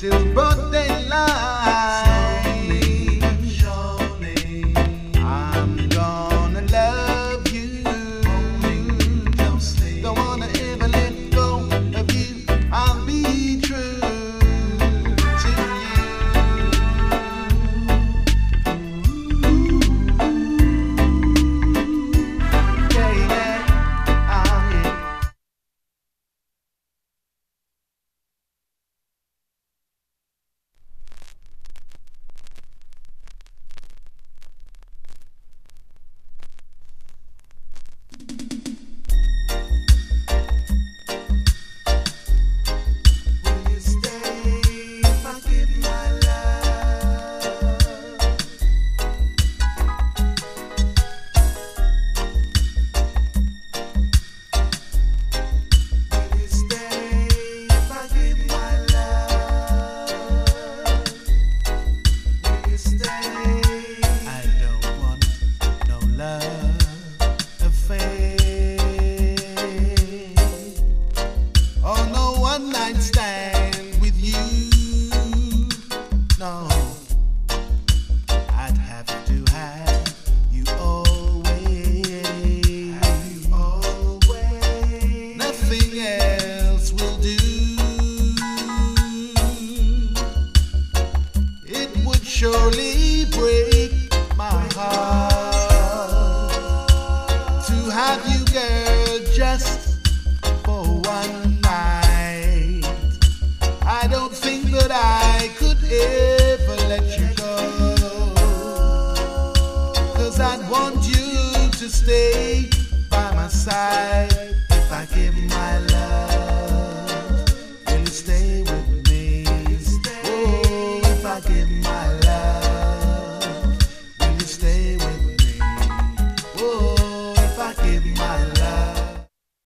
till broad daylight. Surely, I'm gonna love you. Don't sleep. Don't wanna ever let go of you. I'll be true to you. Yeah, yeah, yeah. Will you stay if I give my love? Will you stay if I give my love? Will you stay? I don't want no love affair. Oh, no one night stand with you. No, I'd have to have you always. Nothing else will do. It would surely break my heart to have you, girl, just for one night. I don't think that I could ever let you go, 'cause I'd want you to stay by my side